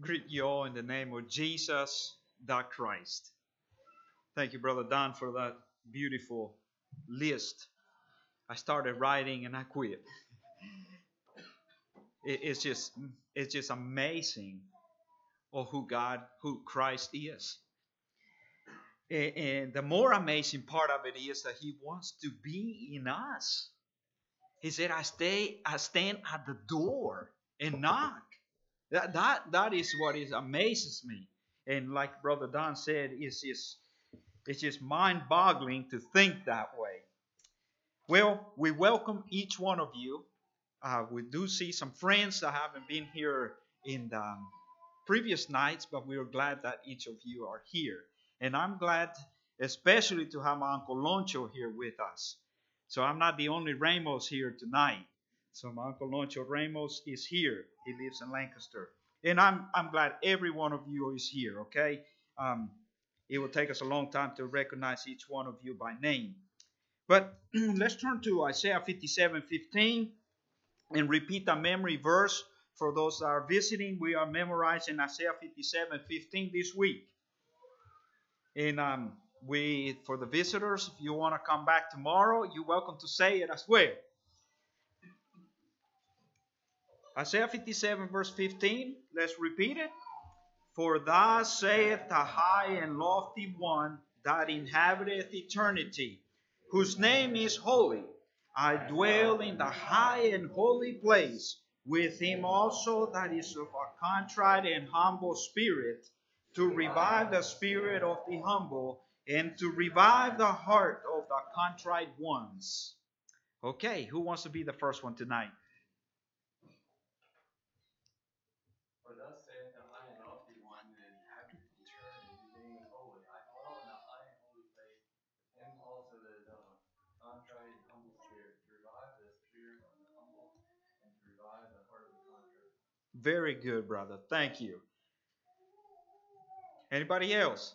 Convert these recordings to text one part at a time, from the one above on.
Greet you all in the name of Jesus, the Christ. Thank you, Brother Don, for that beautiful list. I started writing and I quit. It's just amazing of who Christ is. And the more amazing part of it is that He wants to be in us. He said, I stand at the door and knock. That is what is amazes me. And like Brother Don said, it's just mind-boggling to think that way. Well, we welcome each one of you. We do see some friends that haven't been here in the previous nights, but we are glad that each of you are here. And I'm glad especially to have my Uncle Loncho here with us. So I'm not the only Ramos here tonight. So my Uncle Loncho Ramos is here. He lives in Lancaster. And I'm glad every one of you is here, okay? Um, it will take us a long time to recognize each one of you by name. But let's turn to Isaiah 57:15 and repeat the memory verse. For those that are visiting, we are memorizing Isaiah 57:15 this week. And for the visitors, if you want to come back tomorrow, you're welcome to say it as well. Isaiah 57 verse 15, let's repeat it. For thus saith the high and lofty one that inhabiteth eternity, whose name is holy. I dwell in the high and holy place, with him also that is of a contrite and humble spirit, to revive the spirit of the humble, and to revive the heart of the contrite ones. Okay, who wants to be the first one tonight? For thus saith the high and lofty one that inhabiteth eternity, whose name is holy. I dwell in the high and holy place, with him also that is of a contrite and humble spirit, to revive the spirit of the humble, and to revive the heart of the contrite. Very good, brother. Thank you. Anybody else?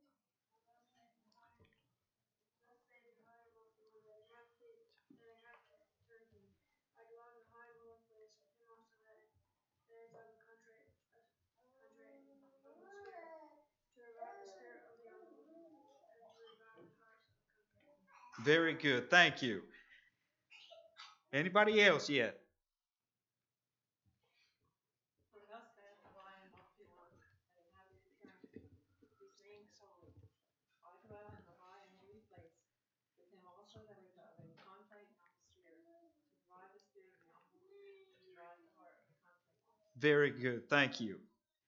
Very good. Thank you. Anybody else yet? For thus saith the high and lofty one that inhabiteth eternity, whose name is holy. I dwell in the high and holy place, with him also that is of a contrite and humble spirit, to revive the spirit of the humble, and to revive the heart of the contrite ones. Very good. Thank you.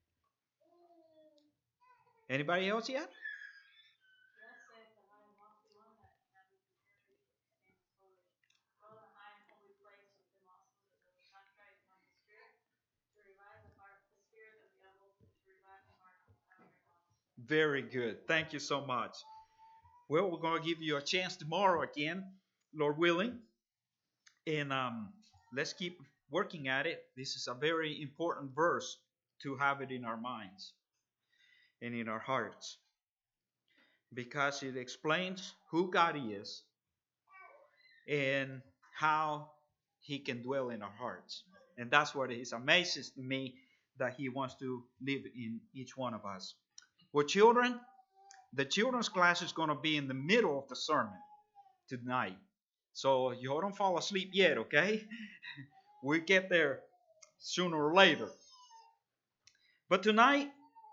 Anybody else yet? Thus saith the high and lofty one that inhabiteth eternity, whose name is holy. I dwell in the high and holy place, with him also that is of a contrite and humble spirit, to revive the heart, the spirit of the humble, and to revive the heart of the contrite ones. Very good. Thank you so much. Well, we're going to give you a chance tomorrow again, Lord willing. And let's keep working at it. This is a very important verse to have it in our minds and in our hearts because it explains who God is and how He can dwell in our hearts. And that's what it amazes to me, that He wants to live in each one of us. Well, children, the children's class is going to be in the middle of the sermon tonight. So you don't fall asleep yet, okay? We get there sooner or later. But tonight,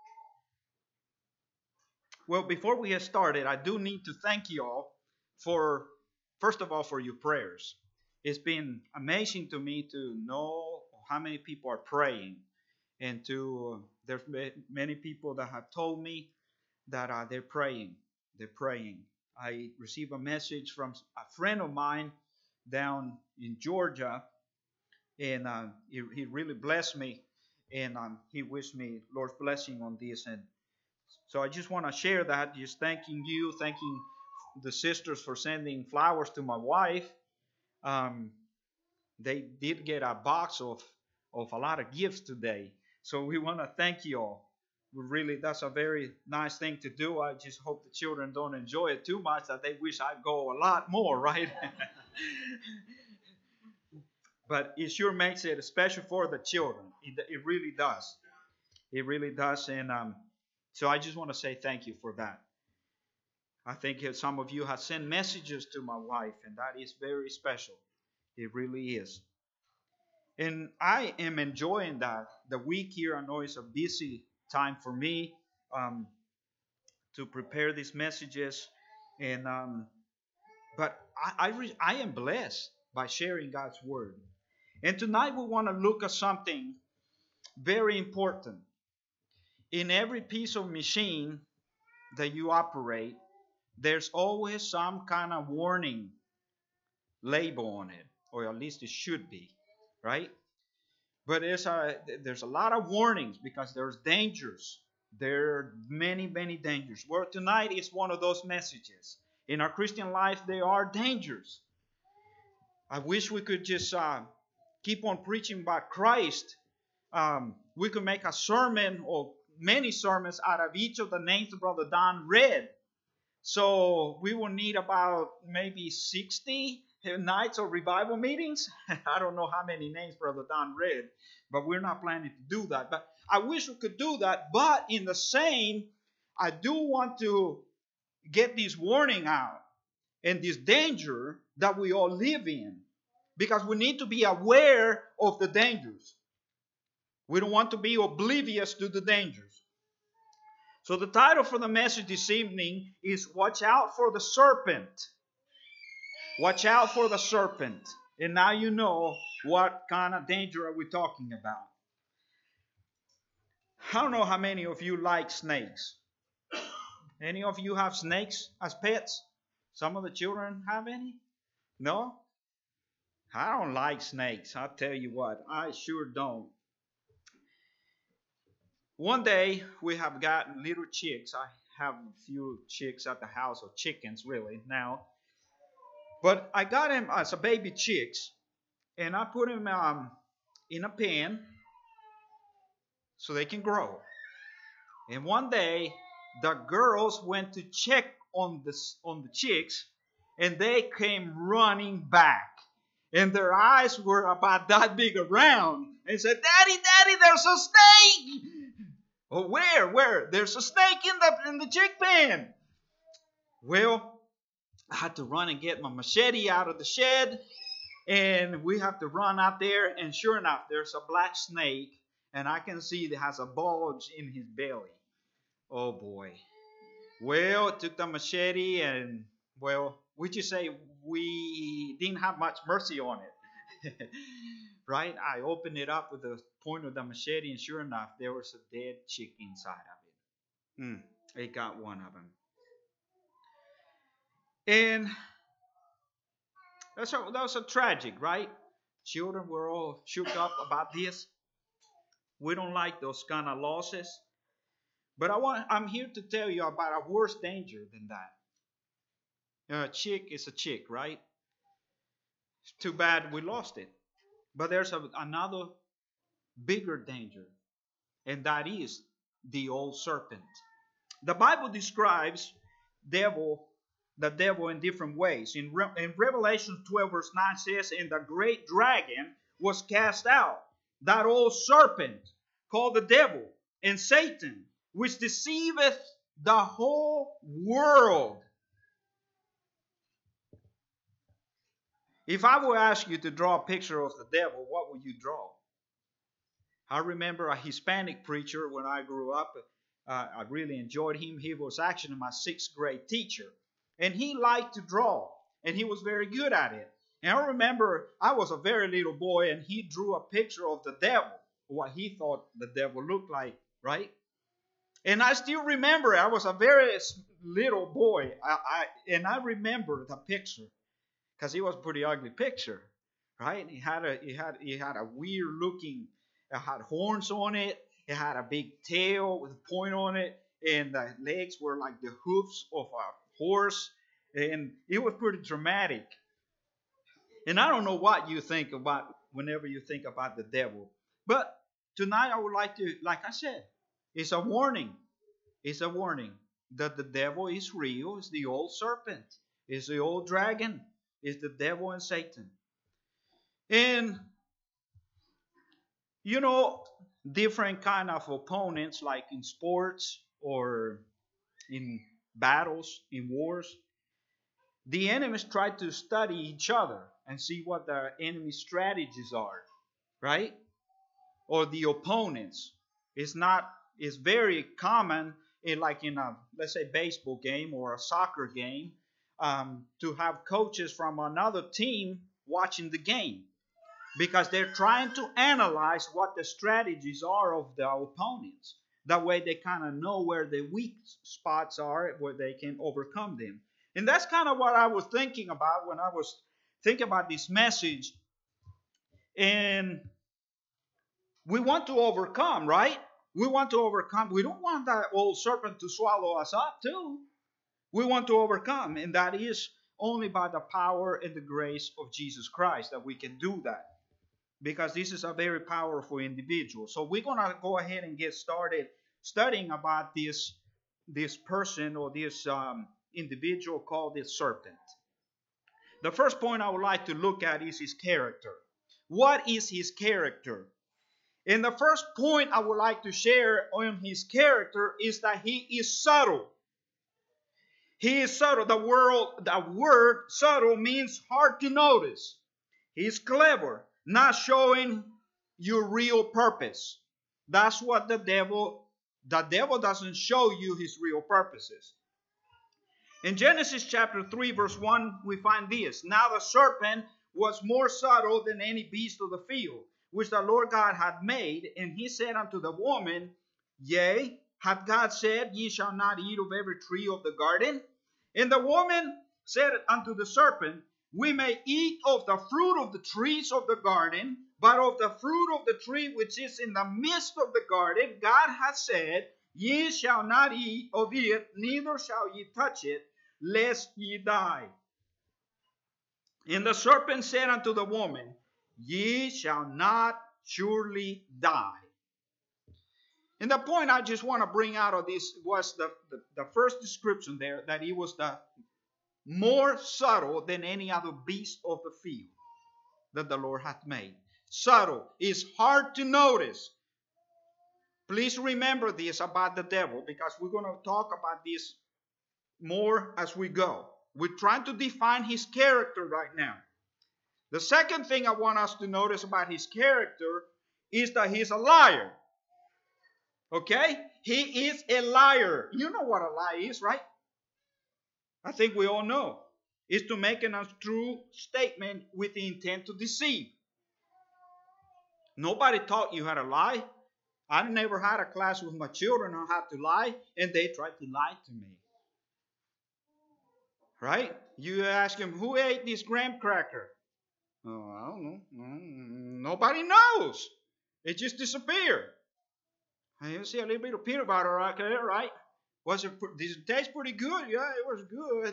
well, before we get started, I do need to thank you all for, first of all, for your prayers. It's been amazing to me to know how many people are praying, and there's many people that have told me that they're praying. They're praying. I received a message from a friend of mine down in Georgia, and he really blessed me, and he wished me Lord's blessing on this. And so I just want to share that, just thanking you, thanking the sisters for sending flowers to my wife. Um, they did get a box of a lot of gifts today. So we want to thank you all. Really, that's a very nice thing to do. I just hope the children don't enjoy it too much, that they wish I'd go a lot more, right? But it sure makes it special for the children. It really does. It really does. And so I just want to say thank you for that. I think some of you have sent messages to my wife, and that is very special. It really is. And I am enjoying that. The week here, I know it's a busy time for me um, to prepare these messages. And but I am blessed by sharing God's word. And tonight we want to look at something very important. In every piece of machine that you operate, there's always some kind of warning label on it, or at least it should be, right? But there's a lot of warnings because there's dangers. There are many, many dangers. Well, tonight is one of those messages. In our Christian life, there are dangers. I wish we could just keep on preaching about Christ. We could make a sermon or many sermons out of each of the names Brother Don read. So we will need about maybe 60 nights of revival meetings. I don't know how many names Brother Don read, but we're not planning to do that. But I wish we could do that. But in the same, I do want to get this warning out and this danger that we all live in, because we need to be aware of the dangers. We don't want to be oblivious to the dangers. So the title for the message this evening is Watch Out for the Serpent. Watch out for the serpent. And now you know what kind of danger are we talking about. I don't know how many of you like snakes. Any of you have snakes as pets? Some of the children have any? No? I don't like snakes. I'll tell you what, I sure don't. One day we have gotten little chicks. I have a few chicks at the house, or chickens really now. But I got them as a baby chicks, and I put them in a pen so they can grow. And one day the girls went to check on the chicks, and they came running back. And their eyes were about that big around, and said, "Daddy, Daddy, there's a snake!" Oh, where? There's a snake in the chick pen. Well, I had to run and get my machete out of the shed, and we have to run out there, and sure enough, there's a black snake, and I can see it has a bulge in his belly. Oh boy. Well, it took the machete, and well, would you say we didn't have much mercy on it? Right? I opened it up with the point of the machete, and sure enough, there was a dead chick inside of it. It got one of them. And that was a tragic, right? Children were all shook up about this. We don't like those kind of losses. But I'm here to tell you about a worse danger than that. A chick is a chick, right? It's too bad we lost it. But there's another bigger danger, and that is the old serpent. The Bible describes the devil in different ways. In Revelation 12 verse 9 says, "And the great dragon was cast out, that old serpent called the devil and Satan, which deceiveth the whole world." If I were to ask you to draw a picture of the devil, what would you draw? I remember a Hispanic preacher when I grew up. I really enjoyed him. He was actually my 6th grade teacher. And he liked to draw. And he was very good at it. And I remember I was a very little boy, and he drew a picture of the devil, what he thought the devil looked like, right? And I still remember I was a very little boy. And I remember the picture, because it was a pretty ugly picture, right? He had a weird looking. It had horns on it. It had a big tail with a point on it, and the legs were like the hoofs of a horse, and it was pretty dramatic. And I don't know what you think about whenever you think about the devil, but tonight I would like to, like I said, it's a warning. It's a warning that the devil is real. It's the old serpent. It's the old dragon. It's the devil and Satan. And you know, different kind of opponents, like in sports or in battles, in wars, the enemies try to study each other and see what the enemy strategies are, right? Or the opponents. It's very common in a, let's say, baseball game or a soccer game, to have coaches from another team watching the game, because they're trying to analyze what the strategies are of the opponents. That way they kind of know where the weak spots are, where they can overcome them. And that's kind of what I was thinking about when I was thinking about this message. And we want to overcome, right? We want to overcome. We don't want that old serpent to swallow us up too. We want to overcome, and that is only by the power and the grace of Jesus Christ that we can do that, because this is a very powerful individual. So we're going to go ahead and get started studying about this person, or this individual called the serpent. The first point I would like to look at is his character. What is his character? And the first point I would like to share on his character is that he is subtle. He is subtle. The word subtle means hard to notice. He's clever, not showing your real purpose. That's what the devil doesn't show you his real purposes. In Genesis chapter 3 verse 1, we find this. Now the serpent was more subtle than any beast of the field, which the Lord God had made. And he said unto the woman, Yea, hath God said, Ye shall not eat of every tree of the garden? And the woman said unto the serpent, We may eat of the fruit of the trees of the garden, but of the fruit of the tree which is in the midst of the garden, God hath said, Ye shall not eat of it, neither shall ye touch it, lest ye die. And the serpent said unto the woman, Ye shall not surely die. And the point I just want to bring out of this was the first description there, that he was the more subtle than any other beast of the field that the Lord hath made. Subtle is hard to notice. Please remember this about the devil, because we're going to talk about this more as we go. We're trying to define his character right now. The second thing I want us to notice about his character is that he's a liar. Okay? He is a liar. You know what a lie is, right? I think we all know. It's to make an untrue statement with the intent to deceive. Nobody taught you how to lie. I never had a class with my children on how to lie, and they tried to lie to me. Right? You ask them, who ate this graham cracker? Oh, I don't know. Nobody knows. It just disappeared. You see a little bit of peanut butter right there, right? Did it taste pretty good? Yeah, it was good.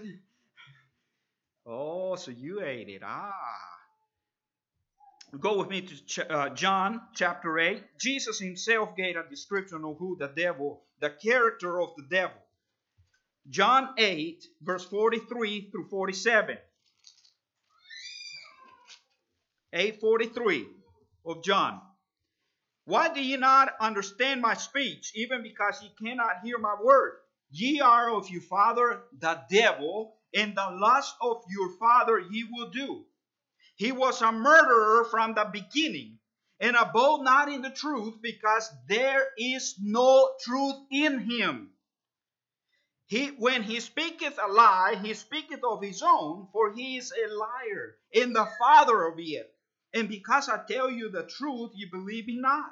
Oh, so you ate it. Go with me to John chapter 8. Jesus himself gave a description of the character of the devil. John 8, verse 43 through 47. 8:43 of John. Why do ye not understand my speech, even because ye cannot hear my word? Ye are of your father the devil, and the lust of your father ye will do. He was a murderer from the beginning, and abode not in the truth, because there is no truth in him. When he speaketh a lie, he speaketh of his own, for he is a liar, and the father of it. And because I tell you the truth, ye believe me not.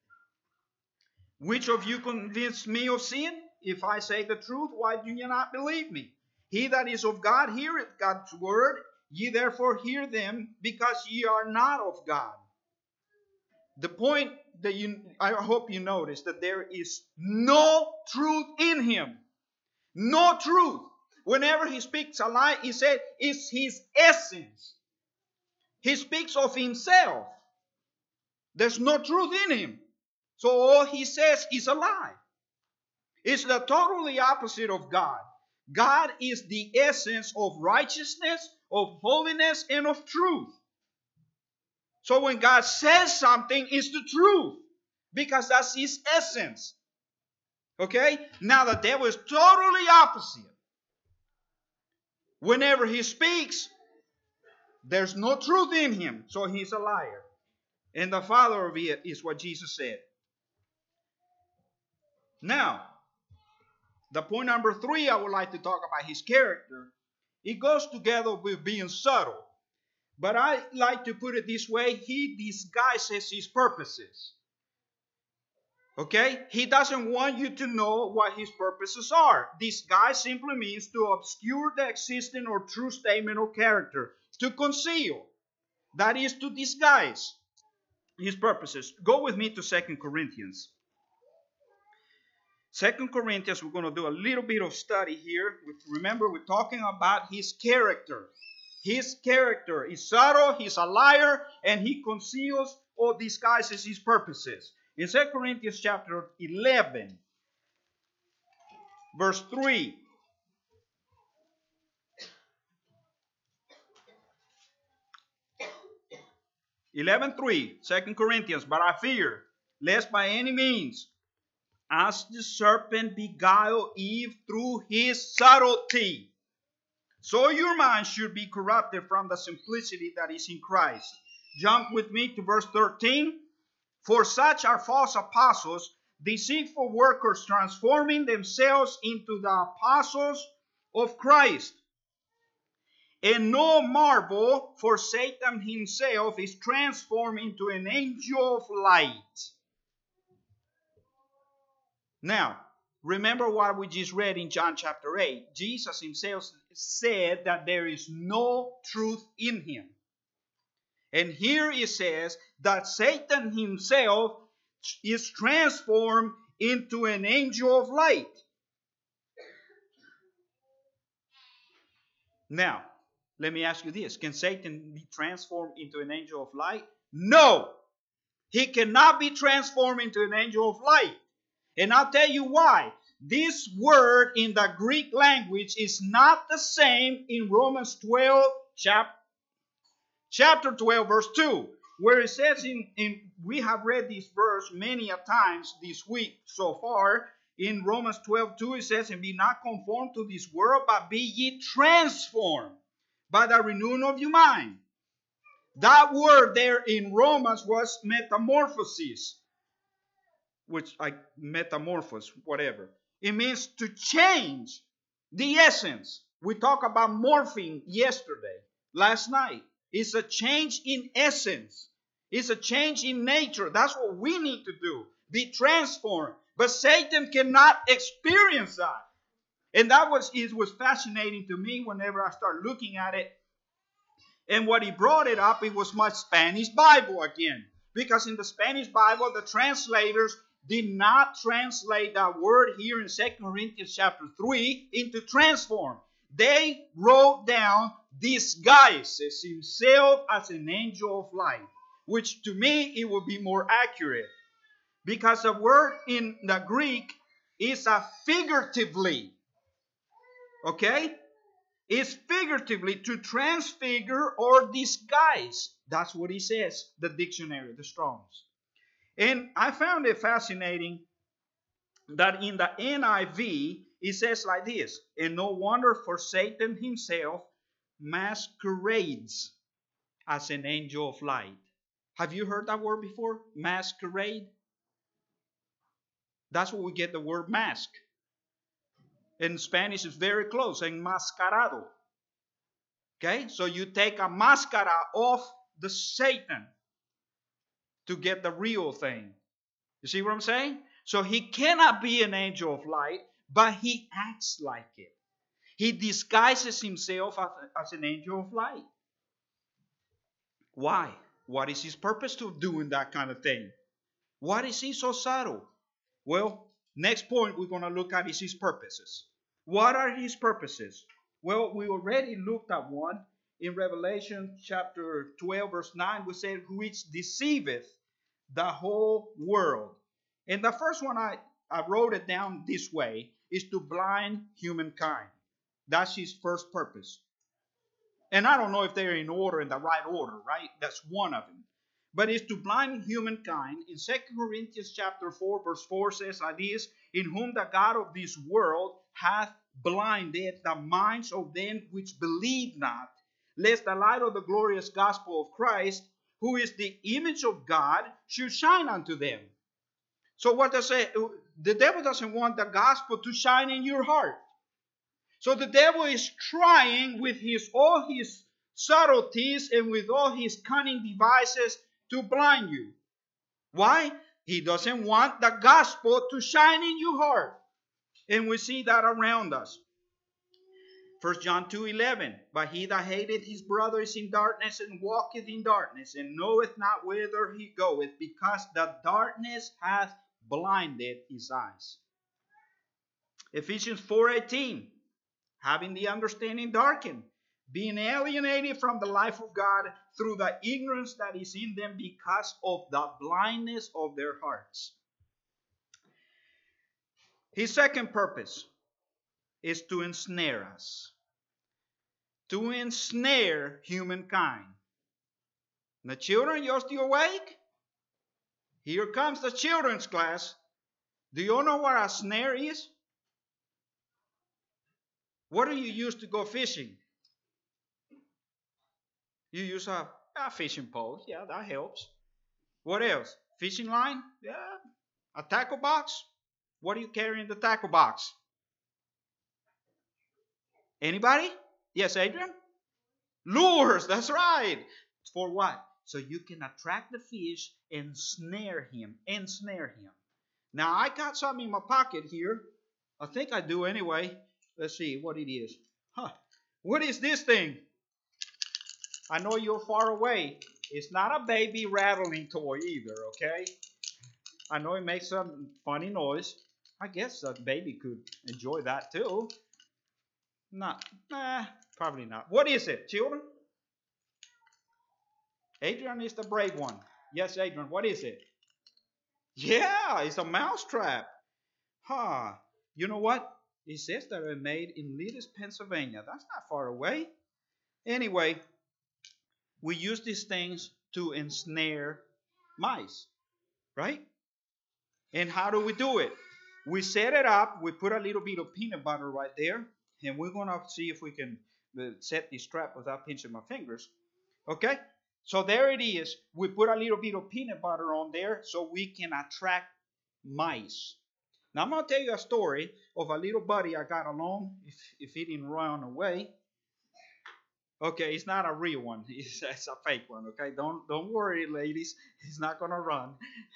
Which of you convince me of sin? If I say the truth, why do ye not believe me? He that is of God heareth God's word. Ye therefore hear them, because ye are not of God. The point that I hope you notice, that there is no truth in him. No truth. Whenever he speaks a lie, he said it's his essence. He speaks of himself. There's no truth in him. So all he says is a lie. It's the totally opposite of God. God is the essence of righteousness, of holiness, and of truth. So when God says something, it's the truth. because that's his essence. Okay? Now the devil is totally opposite. Whenever he speaks, there's no truth in him, so he's a liar. And the father of it is what Jesus said. Now, the point number 3 I would like to talk about his character. It goes together with being subtle. But I like to put it this way, he disguises his purposes. Okay? He doesn't want you to know what his purposes are. Disguise simply means to obscure the existing or true statement or character. To conceal. That is to disguise his purposes. Go with me to 2 Corinthians. 2 Corinthians, we're going to do a little bit of study here. Remember, we're talking about his character. His character is subtle, he's a liar, and he conceals or disguises his purposes. In 2 Corinthians chapter 11, verse 3. (11:3), 2 Corinthians, but I fear, lest by any means, as the serpent beguiled Eve through his subtlety, so your mind should be corrupted from the simplicity that is in Christ. Jump with me to verse 13. For such are false apostles, deceitful workers, transforming themselves into the apostles of Christ. And no marvel, for Satan himself is transformed into an angel of light. Now, remember what we just read in John chapter 8. Jesus himself said that there is no truth in him. And here it says that Satan himself is transformed into an angel of light. Now, let me ask you this. Can Satan be transformed into an angel of light? No. He cannot be transformed into an angel of light. And I'll tell you why. This word in the Greek language is not the same in Romans 12, chapter 12, verse 2, where it says we have read this verse many a times this week so far. In Romans 12:2, it says, and be not conformed to this world, but be ye transformed by the renewing of your mind. That word there in Romans was metamorphosis, which I metamorphose, whatever. It means to change the essence. We talked about morphing last night. It's a change in essence. It's a change in nature. That's what we need to do. Be transformed. But Satan cannot experience that. And it was fascinating to me whenever I started looking at it. And what he brought it up, it was my Spanish Bible again. Because in the Spanish Bible, the translators did not translate that word here in 2 Corinthians chapter 3 into transform. They wrote down disguises himself as an angel of light, which to me it would be more accurate. Because the word in the Greek is a figuratively. Okay? It's figuratively to transfigure or disguise. That's what he says, the dictionary, the Strong's. And I found it fascinating that in the NIV, it says like this, and no wonder, for Satan himself masquerades as an angel of light. Have you heard that word before? Masquerade? That's where we get the word mask. In Spanish, it's very close, enmascarado. Okay, so you take a mascara off the Satan to get the real thing. You see what I'm saying? So he cannot be an angel of light, but he acts like it. He disguises himself as an angel of light. Why? What is his purpose to doing that kind of thing? Why is he so subtle? Well, next point we're going to look at is his purposes. What are his purposes? Well, we already looked at one in Revelation chapter 12, verse 9. We said, which deceiveth the whole world. And the first one, I wrote it down this way, is to blind humankind. That's his first purpose. And I don't know if they're in the right order, right? That's one of them. but is to blind humankind. In 2 Corinthians chapter 4, verse 4 says like this, in whom the God of this world hath blinded the minds of them which believe not, lest the light of the glorious gospel of Christ, who is the image of God, should shine unto them. So what does it say? The devil doesn't want the gospel to shine in your heart. So the devil is trying with all his subtleties and with all his cunning devices to blind you. Why? He doesn't want the gospel to shine in your heart. And we see that around us. 1 John 2:11, but he that hateth his brother is in darkness and walketh in darkness, and knoweth not whither he goeth, because the darkness hath blinded his eyes. Ephesians 4:18, having the understanding darkened, being alienated from the life of God through the ignorance that is in them because of the blindness of their hearts. His second purpose is to ensnare us, to ensnare humankind. The children, you're still awake? Here comes the children's class. Do you know what a snare is? What do you use to go fishing? You use a fishing pole. Yeah, that helps. What else? Fishing line? Yeah. A tackle box? What do you carry in the tackle box? Anybody? Yes, Adrian? Lures, that's right. For what? So you can attract the fish and snare him. Now, I got something in my pocket here. I think I do anyway. Let's see what it is. What is this thing? I know you're far away. It's not a baby rattling toy either, okay? I know it makes some funny noise. I guess a baby could enjoy that too. Probably not. What is it, children? Adrian is the brave one. Yes, Adrian, what is it? Yeah, it's a mouse trap. You know what? It says that they're made in Leeds, Pennsylvania. That's not far away. Anyway, we use these things to ensnare mice, right? And how do we do it? We set it up. We put a little bit of peanut butter right there. And we're going to see if we can set this trap without pinching my fingers. Okay? So there it is. We put a little bit of peanut butter on there so we can attract mice. Now I'm going to tell you a story of a little buddy I got along, if he didn't run away. Okay, it's not a real one. It's a fake one, okay? Don't worry, ladies. He's not going to run.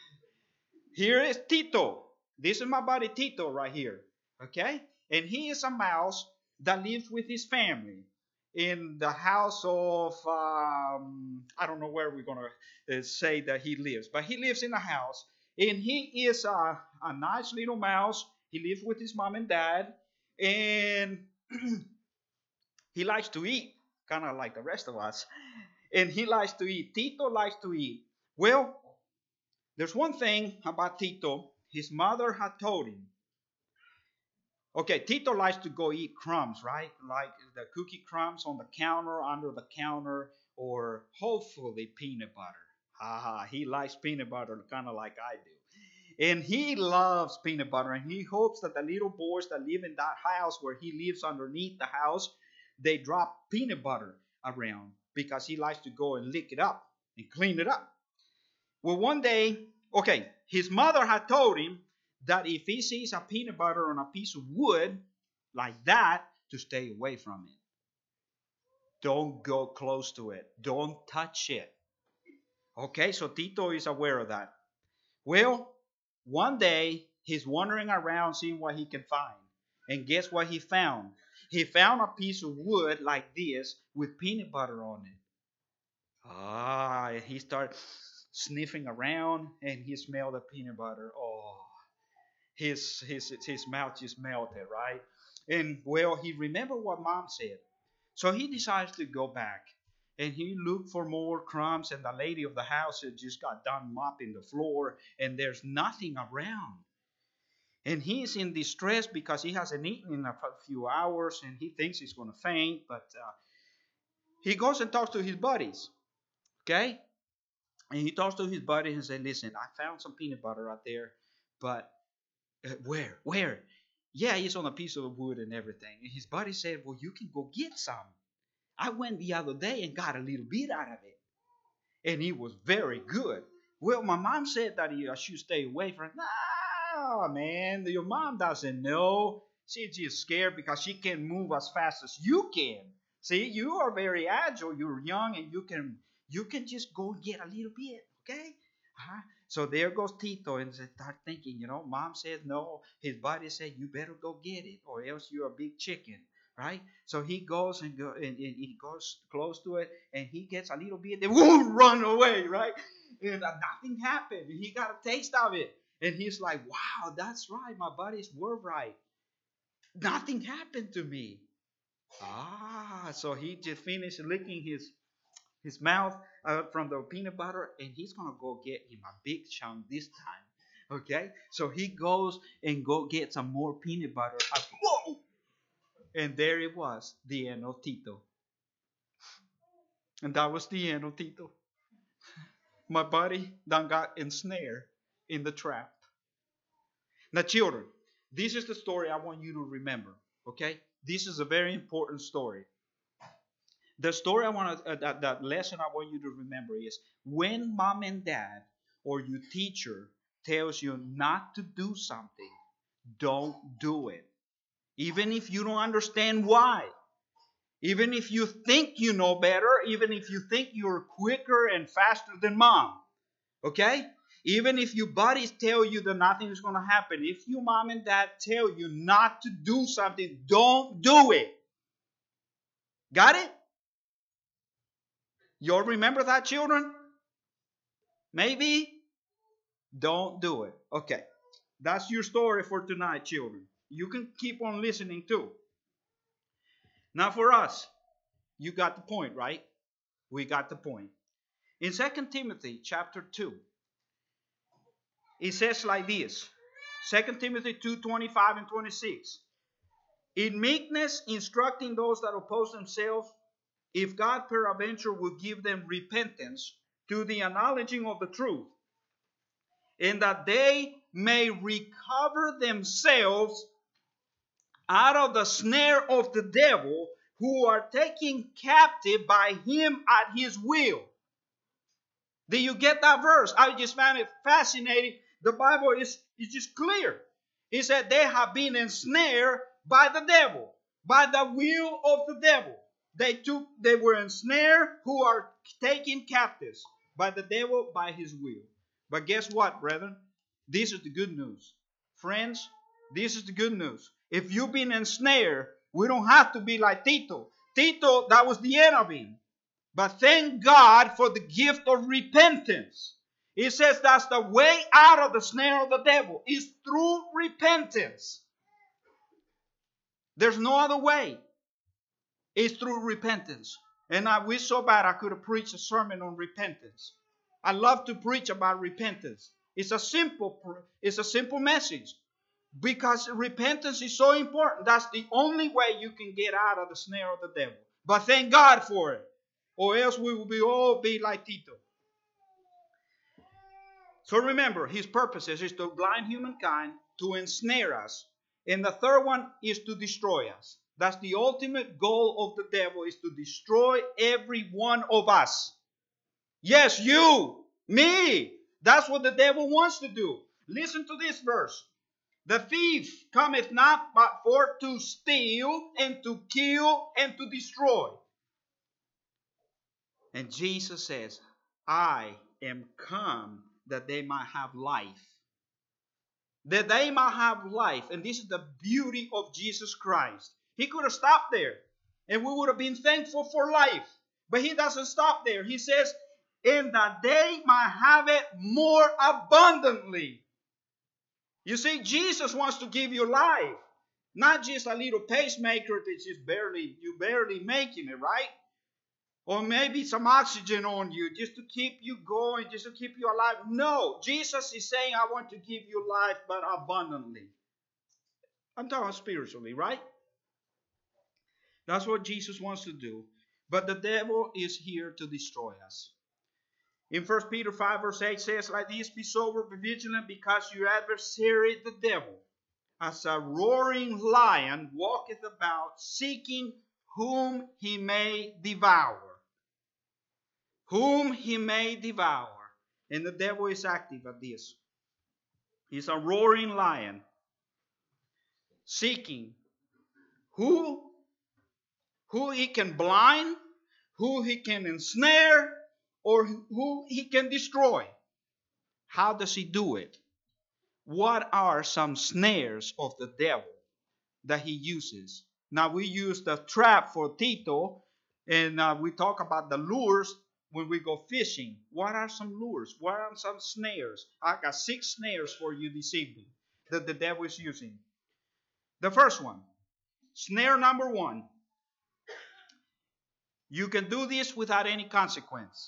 Here is Tito. This is my buddy Tito right here, okay? And he is a mouse that lives with his family in the house of, I don't know where we're going to say that he lives, but he lives in a house. And he is a nice little mouse. He lives with his mom and dad. And he likes to eat, kind of like the rest of us. And he likes to eat. Tito likes to eat. Well, there's one thing about Tito. His mother had told him. Okay, Tito likes to go eat crumbs, right? Like the cookie crumbs on the counter, under the counter, or hopefully peanut butter. He likes peanut butter kind of like I do. And he loves peanut butter, and he hopes that the little boys that live in that house where he lives underneath the house, they drop peanut butter around because he likes to go and lick it up and clean it up. Well, one day, okay, his mother had told him that if he sees a peanut butter on a piece of wood like that, to stay away from it. Don't go close to it. Don't touch it. Okay, so Tito is aware of that. Well, one day he's wandering around seeing what he can find. And guess what he found? He found a piece of wood like this with peanut butter on it. He started sniffing around and he smelled the peanut butter. His mouth just melted, right? And well, he remembered what mom said. So he decides to go back. And he looked for more crumbs, and the lady of the house had just got done mopping the floor, and there's nothing around. And he's in distress because he hasn't eaten in a few hours, and he thinks he's going to faint. But he goes and talks to his buddies. Okay? And he talks to his buddy and said, listen, I found some peanut butter out there, but where? Where? Yeah, it's on a piece of wood and everything. And his buddy said, well, you can go get some. I went the other day and got a little bit out of it. And it was very good. Well, my mom said that I should stay away from it. No, man, your mom doesn't know. She's just scared because she can't move as fast as you can. See, you are very agile. You're young, and you can just go get a little bit, okay? So there goes Tito and start thinking, mom says no. His buddy said, you better go get it, or else you're a big chicken, right? So he goes and he goes close to it, and he gets a little bit, and won't run away, right? And nothing happened. He got a taste of it, and he's like, wow, that's right. My buddies were right. Nothing happened to me. So he just finished licking his mouth from the peanut butter, and he's gonna go get him a big chunk this time. Okay, so he goes and go get some more peanut butter. Whoa! And there it was, the end of Tito. And that was the end of Tito. My buddy done got ensnared in the trap. Now, children, this is the story I want you to remember. Okay, this is a very important story. The story that lesson I want you to remember is when mom and dad or your teacher tells you not to do something, don't do it. Even if you don't understand why. Even if you think you know better, even if you think you're quicker and faster than mom. Okay? Even if your buddies tell you that nothing is going to happen, if your mom and dad tell you not to do something, don't do it. Got it? You all remember that, children? Maybe? Don't do it. Okay. That's your story for tonight, children. You can keep on listening too. Now for us, you got the point, right? We got the point. In 2 Timothy chapter 2, it says like this. 2 Timothy 2:25 and 26. In meekness, instructing those that oppose themselves, if God peradventure will give them repentance to the acknowledging of the truth, and that they may recover themselves out of the snare of the devil, who are taken captive by him at his will. Do you get that verse? I just found it fascinating. The Bible is just clear. It said they have been ensnared by the devil, by the will of the devil. They were ensnared, who are taken captives by the devil, by his will. But guess what, brethren? This is the good news. Friends, this is the good news. If you've been ensnared, we don't have to be like Tito. Tito, that was the end of him. But thank God for the gift of repentance. It says that's the way out of the snare of the devil, is through repentance. There's no other way. It's through repentance. And I wish so bad I could have preached a sermon on repentance. I love to preach about repentance. It's a simple message. Because repentance is so important. That's the only way you can get out of the snare of the devil. But thank God for it. Or else we will all be like Tito. So remember, his purposes is to blind humankind, to ensnare us. And the third one is to destroy us. That's the ultimate goal of the devil, is to destroy every one of us. Yes, you, me. That's what the devil wants to do. Listen to this verse. The thief cometh not but for to steal and to kill and to destroy. And Jesus says, I am come that they might have life. That they might have life. And this is the beauty of Jesus Christ. He could have stopped there, and we would have been thankful for life. But he doesn't stop there. He says, and that they might have it more abundantly. You see, Jesus wants to give you life. Not just a little pacemaker that's just you barely making it, right? Or maybe some oxygen on you just to keep you going, just to keep you alive. No, Jesus is saying, I want to give you life, but abundantly. I'm talking spiritually, right? That's what Jesus wants to do. But the devil is here to destroy us. In 1 Peter 5 verse 8 says like this, be sober, be vigilant, because your adversary the devil, as a roaring lion, walketh about, seeking whom he may devour. Whom he may devour. And the devil is active at this. He's a roaring lion, seeking who he can blind, who he can ensnare, or who he can destroy. How does he do it? What are some snares of the devil that he uses? Now we use the trap for Tito, and we talk about the lures when we go fishing. What are some lures? What are some snares? I got 6 snares for you this evening that the devil is using. The first one, snare number 1. You can do this without any consequence.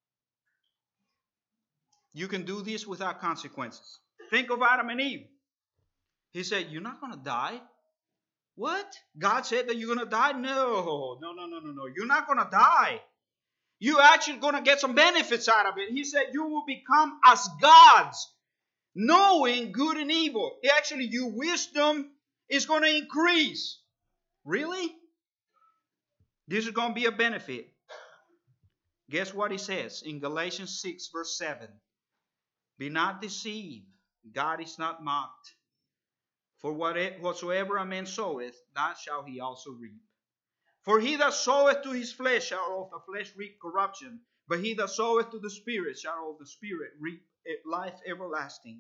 You can do this without consequences. Think of Adam and Eve. He said, you're not going to die. What? God said that you're going to die? No. You're not going to die. You're actually going to get some benefits out of it. He said you will become as gods, knowing good and evil. Actually, your wisdom is going to increase. Really? This is going to be a benefit. Guess what he says in Galatians 6 verse 7. Be not deceived. God is not mocked. For whatsoever a man soweth, that shall he also reap. For he that soweth to his flesh shall of the flesh reap corruption. But he that soweth to the Spirit shall of the Spirit reap life everlasting.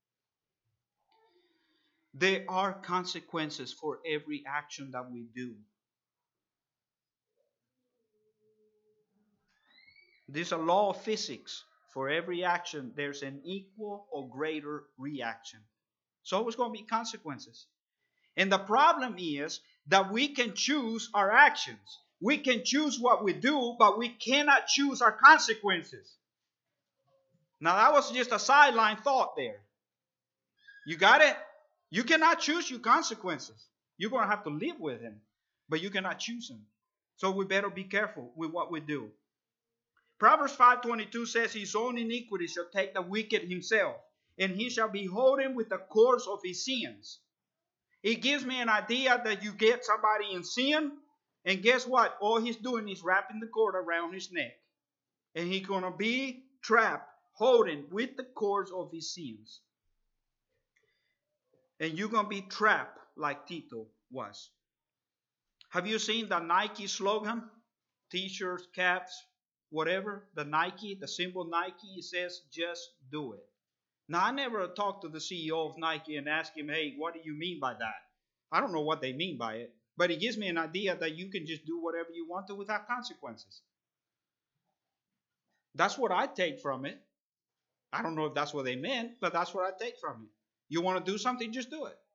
There are consequences for every action that we do. There's a law of physics. For every action, there's an equal or greater reaction. So it's going to be consequences. And the problem is that we can choose our actions. We can choose what we do, but we cannot choose our consequences. Now that was just a sideline thought there. You got it? You cannot choose your consequences. You're going to have to live with them, but you cannot choose them. So we better be careful with what we do. Proverbs 5:22 says, his own iniquity shall take the wicked himself, and he shall behold him with the cords of his sins. It gives me an idea that you get somebody in sin, and guess what? All he's doing is wrapping the cord around his neck. And he's going to be trapped, holding with the cords of his sins. And you're going to be trapped like Tito was. Have you seen the Nike slogan? T-shirts, caps, whatever. The Nike, the symbol Nike, it says, just do it. Now, I never talked to the CEO of Nike and asked him, hey, what do you mean by that? I don't know what they mean by it. But it gives me an idea that you can just do whatever you want to without consequences. That's what I take from it. I don't know if that's what they meant, but that's what I take from it. You want to do something, just do it.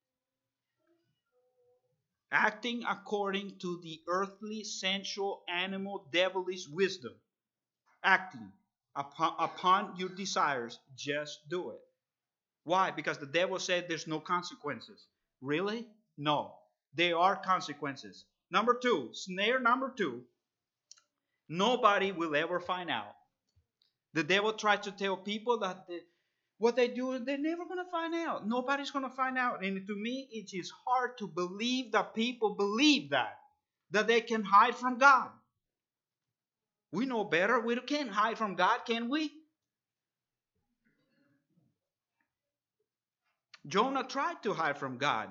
Acting according to the earthly, sensual, animal, devilish wisdom. Acting upon your desires, just do it. Why? Because the devil said there's no consequences. Really? No. There are consequences. Number 2, snare number 2. Nobody will ever find out. The devil tries to tell people that what they do, they're never going to find out. Nobody's going to find out. And to me, it is hard to believe that people believe that they can hide from God. We know better. We can't hide from God, can we? Jonah tried to hide from God.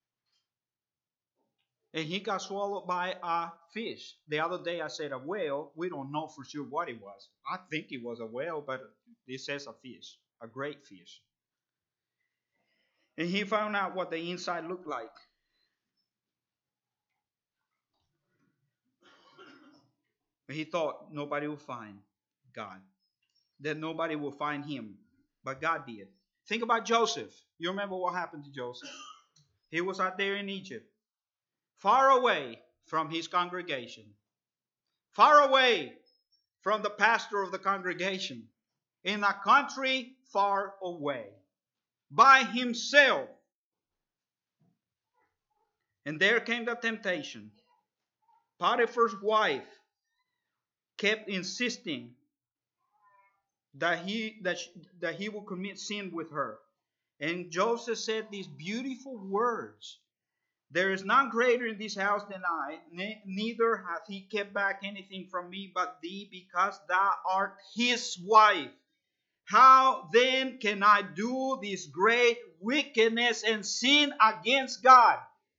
And he got swallowed by a fish. The other day I said a whale. We don't know for sure what it was. I think it was a whale, but it says a fish. A great fish. And he found out what the inside looked like. And he thought nobody will find God. That nobody will find him. But God did. Think about Joseph. You remember what happened to Joseph? He was out there in Egypt. Far away from his congregation. Far away from the pastor of the congregation. In a country far away. By himself. And there came the temptation. Potiphar's wife kept insisting that he will commit sin with her. And Joseph said these beautiful words. There is none greater in this house than I, neither hath he kept back anything from me but thee, because thou art his wife. How then can I do this great wickedness and sin against God?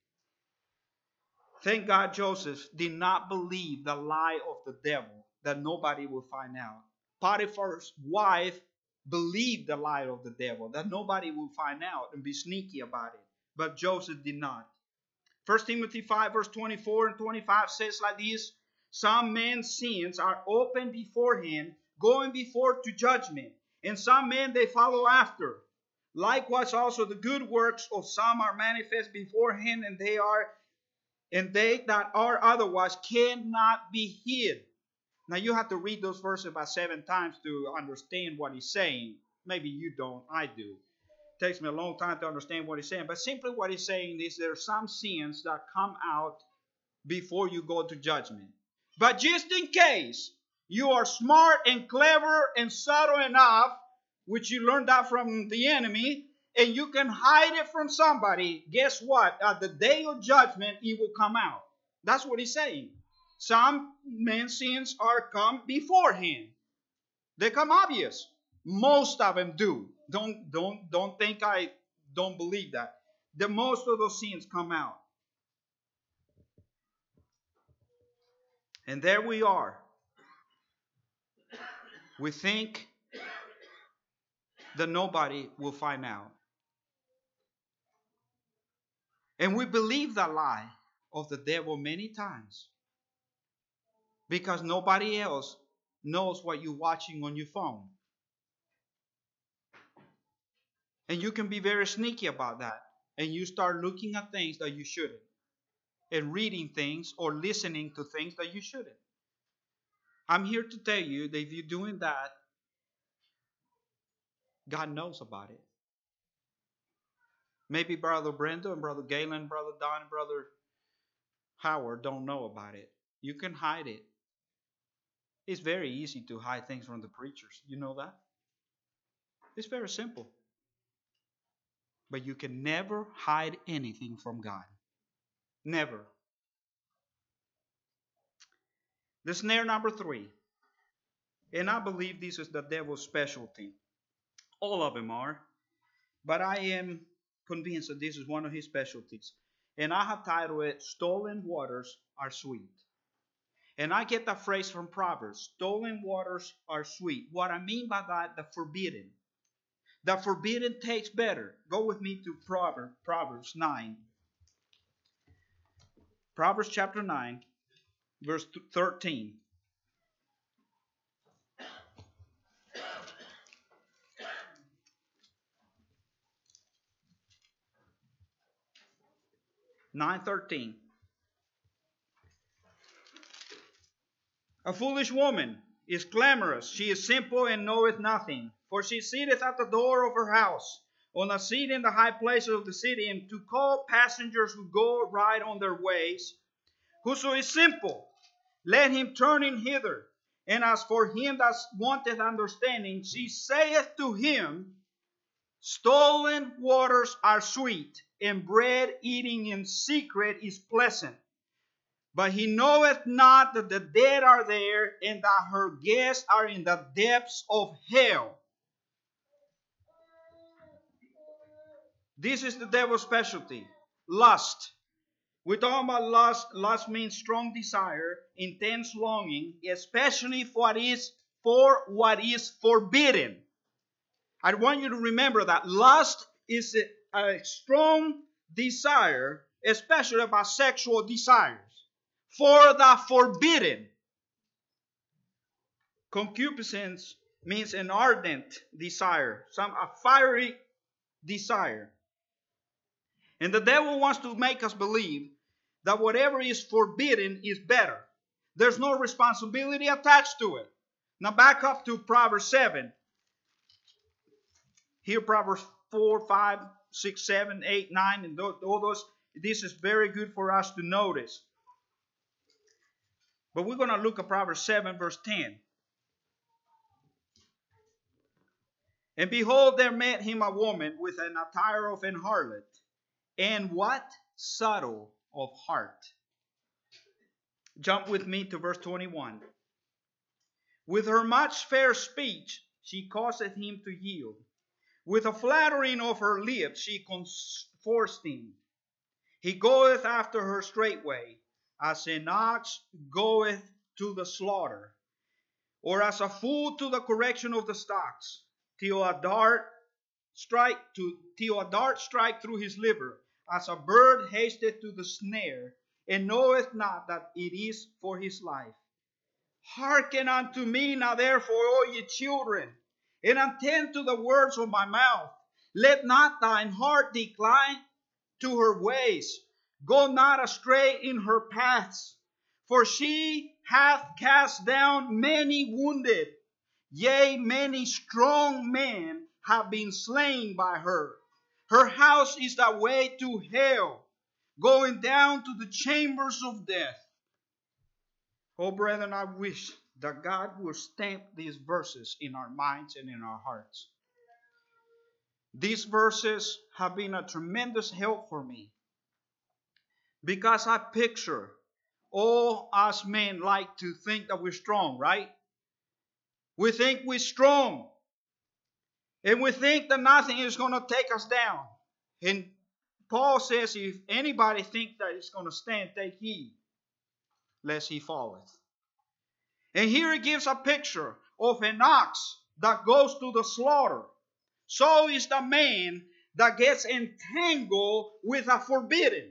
Thank God Joseph did not believe the lie of the devil that nobody will find out. Potiphar's wife believed the lie of the devil that nobody will find out and be sneaky about it. But Joseph did not. 1 Timothy 5 verse 24 and 25 says like this: some men's sins are open beforehand, going before to judgment, and some men they follow after. Likewise also the good works of some are manifest beforehand, and they that are otherwise cannot be hid. Now you have to read those verses about 7 times to understand what he's saying. Maybe you don't, I do. It takes me a long time to understand what he's saying. But simply what he's saying is there are some sins that come out before you go to judgment. But just in case you are smart and clever and subtle enough, which you learned that from the enemy, and you can hide it from somebody, guess what? At the day of judgment, it will come out. That's what he's saying. Some men's sins are come beforehand. They come obvious. Most of them do. Don't think I don't believe that. The most of those sins come out. And there we are. We think that nobody will find out. And we believe the lie of the devil many times. Because nobody else knows what you're watching on your phone. And you can be very sneaky about that. And you start looking at things that you shouldn't. And reading things or listening to things that you shouldn't. I'm here to tell you that if you're doing that, God knows about it. Maybe Brother Brenda and Brother Galen, Brother Don and Brother Howard don't know about it. You can hide it. It's very easy to hide things from the preachers. You know that? It's very simple. But you can never hide anything from God. Never. The snare number 3. And I believe this is the devil's specialty. All of them are. But I am convinced that this is one of his specialties. And I have titled it, Stolen Waters Are Sweet. And I get that phrase from Proverbs. Stolen waters are sweet. What I mean by that, the forbidden. The forbidden tastes better. Go with me to Proverbs 9. Proverbs chapter 9, verse 13. (9:13). A foolish woman is clamorous. She is simple and knoweth nothing. For she sitteth at the door of her house, on a seat in the high places of the city, and to call passengers who go right on their ways. Whoso is simple, let him turn in hither. And as for him that wanteth understanding, she saith to him, Stolen waters are sweet, and bread eating in secret is pleasant. But he knoweth not that the dead are there, and that her guests are in the depths of hell. This is the devil's specialty. Lust. We're talking about lust. Lust means strong desire, intense longing, especially for what is forbidden. I want you to remember that lust is a strong desire, especially about sexual desires, for the forbidden. Concupiscence means an ardent desire, a fiery desire. And the devil wants to make us believe that whatever is forbidden is better. There's no responsibility attached to it. Now back up to Proverbs 7. Here Proverbs 4, 5, 6, 7, 8, 9, and all those. This is very good for us to notice. But we're going to look at Proverbs 7, verse 10. And behold, there met him a woman with an attire of an harlot, and what? Subtle of heart. Jump with me to verse 21. With her much fair speech, she causeth him to yield. With a flattering of her lips, she forced him. He goeth after her straightway, as an ox goeth to the slaughter, or as a fool to the correction of the stocks, till a dart strike through his liver, as a bird hasteth to the snare, and knoweth not that it is for his life. Hearken unto me now therefore, O ye children, and attend to the words of my mouth. Let not thine heart decline to her ways. Go not astray in her paths. For she hath cast down many wounded. Yea, many strong men have been slain by her. Her house is the way to hell, going down to the chambers of death. Oh, brethren, I wish that God would stamp these verses in our minds and in our hearts. These verses have been a tremendous help for me, because I picture all us men like to think that we're strong, right? We think we're strong. And we think that nothing is going to take us down. And Paul says, if anybody think that it's going to stand, take heed, lest he falleth. And here he gives a picture of an ox that goes to the slaughter. So is the man that gets entangled with a forbidden.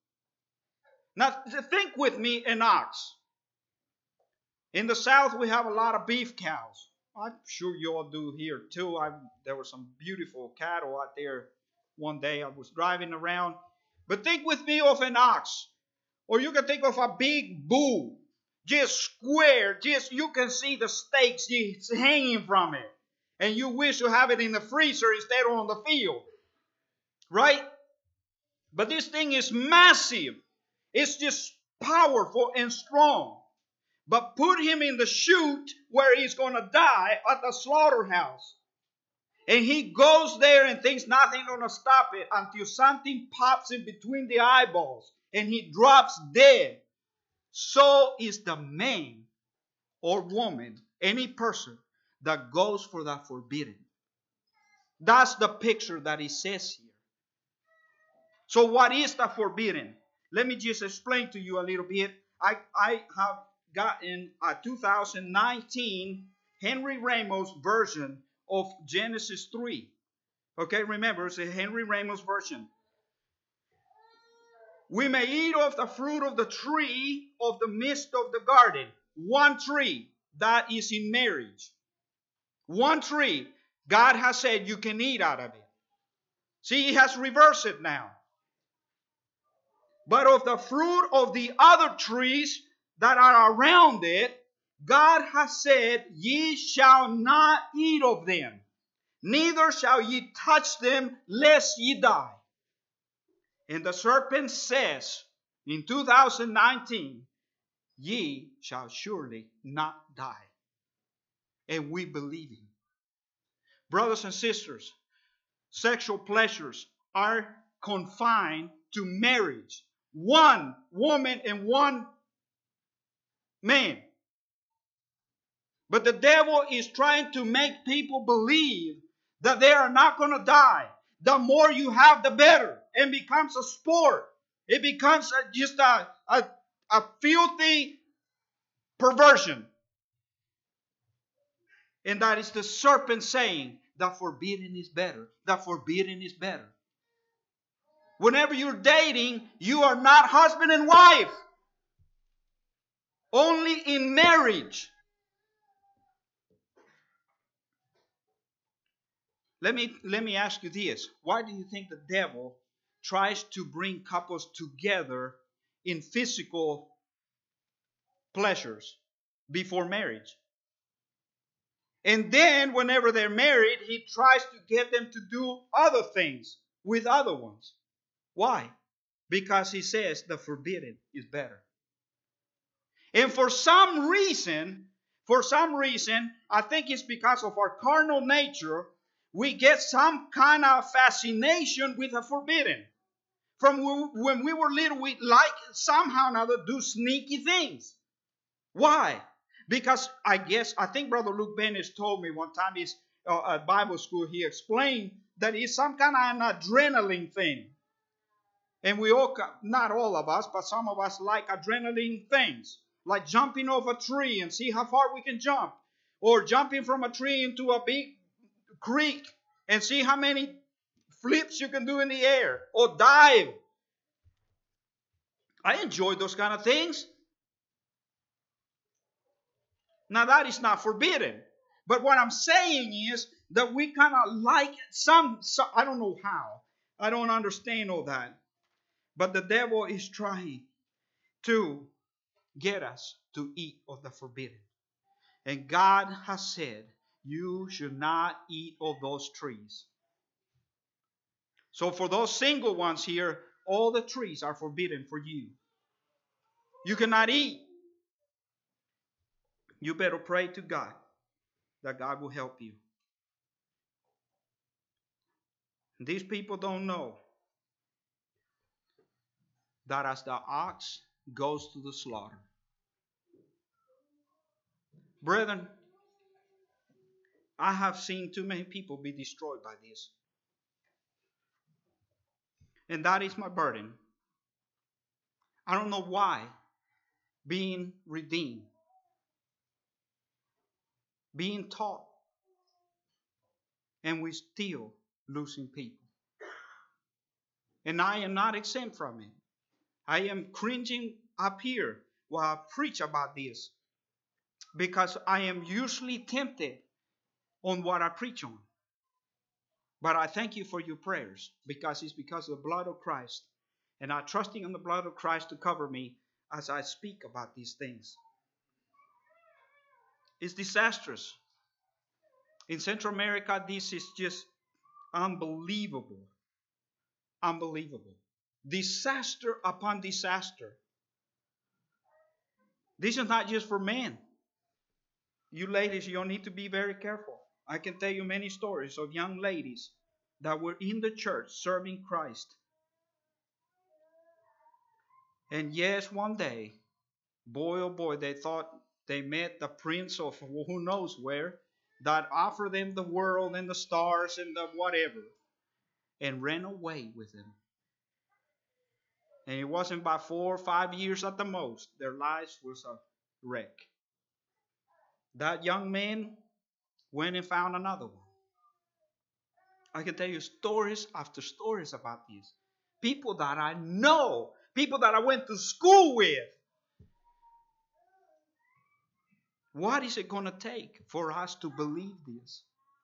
Now, think with me, an ox. In the South, we have a lot of beef cows. I'm sure you all do here too. There were some beautiful cattle out there one day. I was driving around. But think with me of an ox. Or you can think of a big bull. Just square. You can see the steaks just hanging from it. And you wish to have it in the freezer instead of on the field. Right? But this thing is massive. It's just powerful and strong. But put him in the chute where he's going to die at the slaughterhouse. And he goes there and thinks nothing's going to stop it until something pops in between the eyeballs and he drops dead. So is the man or woman, any person that goes for the forbidden. That's the picture that he says here. So what is the forbidden? Let me just explain to you a little bit. I have gotten a 2019 Henry Ramos version of Genesis 3. Okay, remember, it's a Henry Ramos version. We may eat of the fruit of the tree of the midst of the garden. One tree that is in marriage. One tree. God has said you can eat out of it. See, he has reversed it now. But of the fruit of the other trees that are around it, God has said, ye shall not eat of them, neither shall ye touch them, lest ye die. And the serpent says in 2019, ye shall surely not die. And we believe him. Brothers and sisters, sexual pleasures are confined to marriage. One woman and one man. But the devil is trying to make people believe that they are not going to die. The more you have, the better. It becomes a sport. It becomes just a filthy perversion. And that is the serpent saying, the forbidden is better. The forbidden is better. Whenever you're dating, you are not husband and wife. Only in marriage. Let me ask you this. Why do you think the devil tries to bring couples together in physical pleasures before marriage? And then whenever they're married, he tries to get them to do other things with other ones. Why? Because he says the forbidden is better. And for some reason, I think it's because of our carnal nature, we get some kind of fascination with the forbidden. From when we were little, we like somehow or another do sneaky things. Why? Because I think Brother Luke Bennett told me one time at Bible school, he explained that it's some kind of an adrenaline thing. And we all, not all of us, but some of us like adrenaline things. Like jumping off a tree and see how far we can jump. Or jumping from a tree into a big creek and see how many flips you can do in the air. Or dive. I enjoy those kind of things. Now that is not forbidden. But what I'm saying is that we kind of like some, I don't know how. I don't understand all that. But the devil is trying to get us to eat of the forbidden. And God has said, you should not eat of those trees. So for those single ones here, all the trees are forbidden for you. You cannot eat. You better pray to God that God will help you. These people don't know that as the ox goes to the slaughter. Brethren, I have seen too many people be destroyed by this. And that is my burden. I don't know why being redeemed, being taught, and we still losing people. And I am not exempt from it. I am cringing up here while I preach about this because I am usually tempted on what I preach on. But I thank you for your prayers because it's because of the blood of Christ. And I'm trusting in the blood of Christ to cover me as I speak about these things. It's disastrous. In Central America, this is just unbelievable. Unbelievable. Disaster upon disaster. This is not just for men. You ladies, you need to be very careful. I can tell you many stories of young ladies that were in the church serving Christ. And yes, one day, boy oh boy, they thought they met the prince of who knows where that offered them the world and the stars and the whatever and ran away with them. And it wasn't by 4 or 5 years at the most. Their lives was a wreck. That young man went and found another one. I can tell you stories after stories about this. People that I know. People that I went to school with. What is it going to take for us to believe this?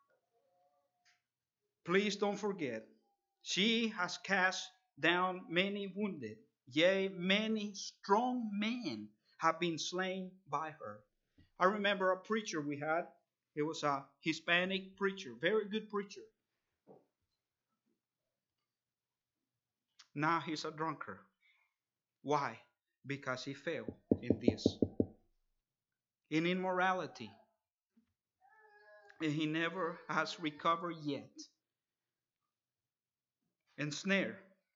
Please don't forget. She has cast down many wounded. Yea, many strong men have been slain by her. I remember a preacher we had. He was a Hispanic preacher. Very good preacher. Now he's a drunkard. Why? Because he fell in this. In immorality. And he never has recovered yet. Ensnared.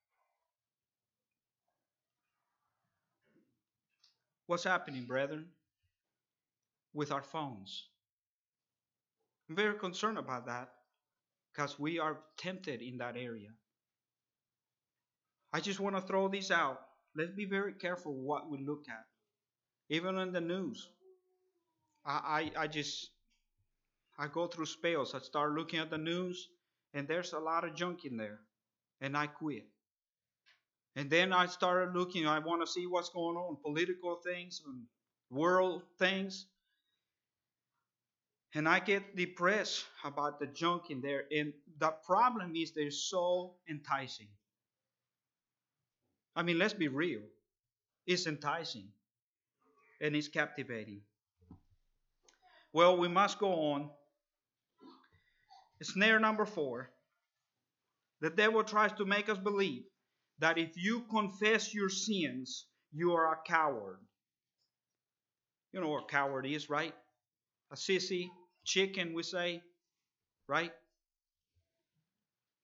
What's happening, brethren, with our phones? I'm very concerned about that because we are tempted in that area. I just want to throw this out. Let's be very careful what we look at. Even in the news. I go through spells. I start looking at the news and there's a lot of junk in there. And I quit. And then I started looking. I want to see what's going on. Political things and world things. And I get depressed about the junk in there. And the problem is they're so enticing. I mean, let's be real. It's enticing. And it's captivating. Well, we must go on. Snare number 4. The devil tries to make us believe that if you confess your sins, you are a coward. You know what a coward is, right? A sissy, chicken, we say, right?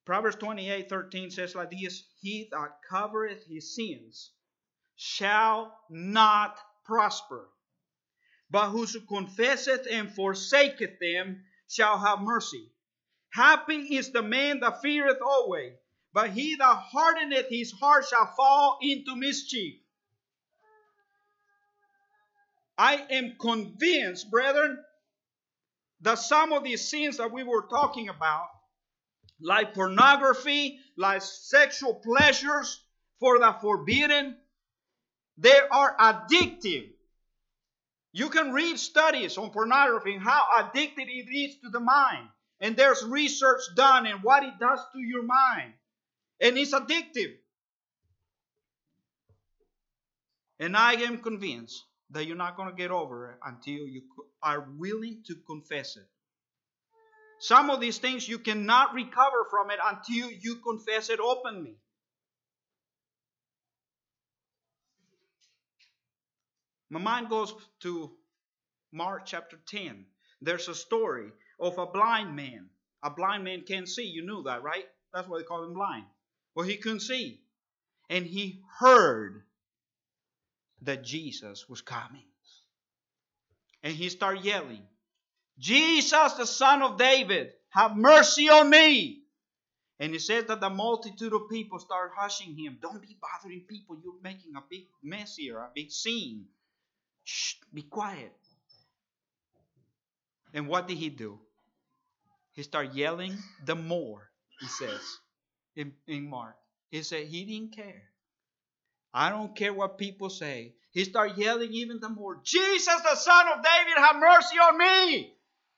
Proverbs 28:13 says like this, he that covereth his sins shall not prosper, but whoso confesseth and forsaketh them shall have mercy. Happy is the man that feareth always, but he that hardeneth his heart shall fall into mischief. I am convinced, brethren, that some of these sins that we were talking about, like pornography, like sexual pleasures for the forbidden, they are addictive. You can read studies on pornography and how addicted it is to the mind. And there's research done in what it does to your mind. And it's addictive. And I am convinced that you're not going to get over it until you are willing to confess it. Some of these things you cannot recover from it until you confess it openly. My mind goes to Mark chapter 10. There's a story of a blind man. A blind man can't see. You knew that, right? That's why they call him blind. Well, he couldn't see. And he heard that Jesus was coming. And he started yelling, Jesus, the Son of David, have mercy on me. And it says that the multitude of people started hushing him. Don't be bothering people. You're making a big mess here, a big scene. Shh, be quiet. And what did he do? He started yelling the more, he says in Mark. He said he didn't care. I don't care what people say. He started yelling even the more. Jesus, the Son of David, have mercy on me.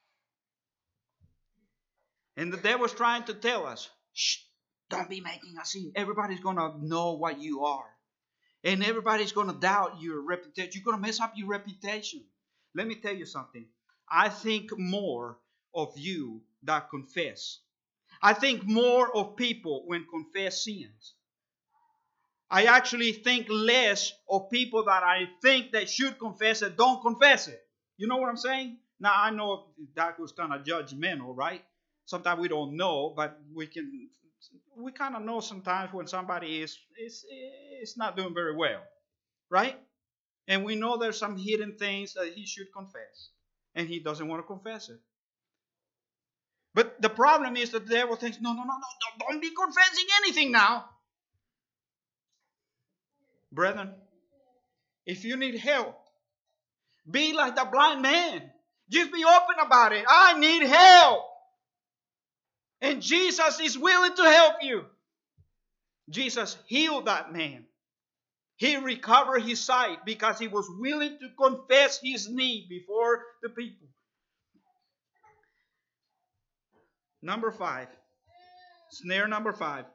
And the devil's trying to tell us, shh, don't be making a scene. Everybody's going to know what you are. And everybody's going to doubt your reputation. You're going to mess up your reputation. Let me tell you something. I think more of you that confess. I think more of people when confess sins. I actually think less of people that I think they should confess it, don't confess it. You know what I'm saying? Now, I know that was kind of judgmental, right? Sometimes we don't know, but we kind of know sometimes when somebody is not doing very well, right? And we know there's some hidden things that he should confess, and he doesn't want to confess it. But the problem is that the devil thinks, no, don't be confessing anything now. Brethren, if you need help, be like the blind man. Just be open about it. I need help. And Jesus is willing to help you. Jesus healed that man. He recovered his sight because he was willing to confess his need before the people. Number 5. Snare number 5.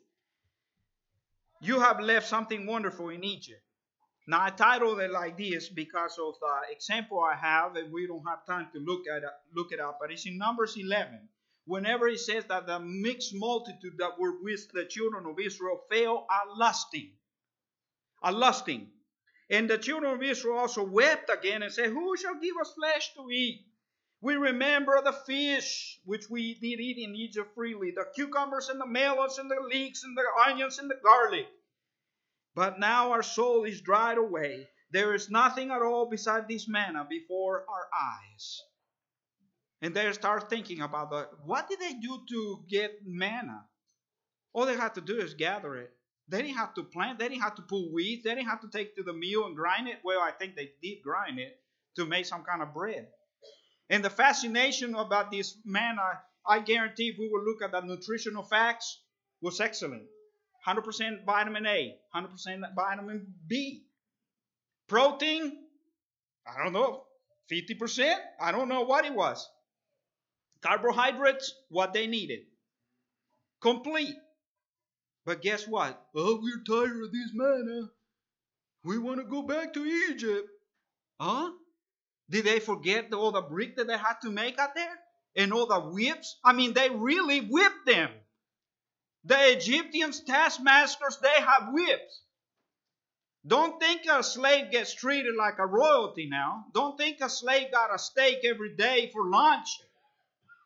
You have left something wonderful in Egypt. Now I titled it like this because of the example I have, and we don't have time to look it up. But it's in Numbers 11. Whenever it says that the mixed multitude that were with the children of Israel fell a lusting. And the children of Israel also wept again and said, who shall give us flesh to eat? We remember the fish which we did eat in Egypt freely, the cucumbers and the melons and the leeks and the onions and the garlic. But now our soul is dried away. There is nothing at all beside this manna before our eyes. And they start thinking about what did they do to get manna? All they had to do is gather it. They didn't have to plant. They didn't have to pull weeds. They didn't have to take to the mill and grind it. Well, I think they did grind it to make some kind of bread. And the fascination about this manna, I guarantee if we will look at the nutritional facts, was excellent. 100% vitamin A, 100% vitamin B. Protein, I don't know, 50%? I don't know what it was. Carbohydrates, what they needed. Complete. But guess what? Oh, we're tired of this manna. We want to go back to Egypt. Huh? Did they forget all the brick that they had to make out there? And all the whips? I mean, they really whipped them. The Egyptians, taskmasters, they have whips. Don't think a slave gets treated like a royalty now. Don't think a slave got a steak every day for lunch.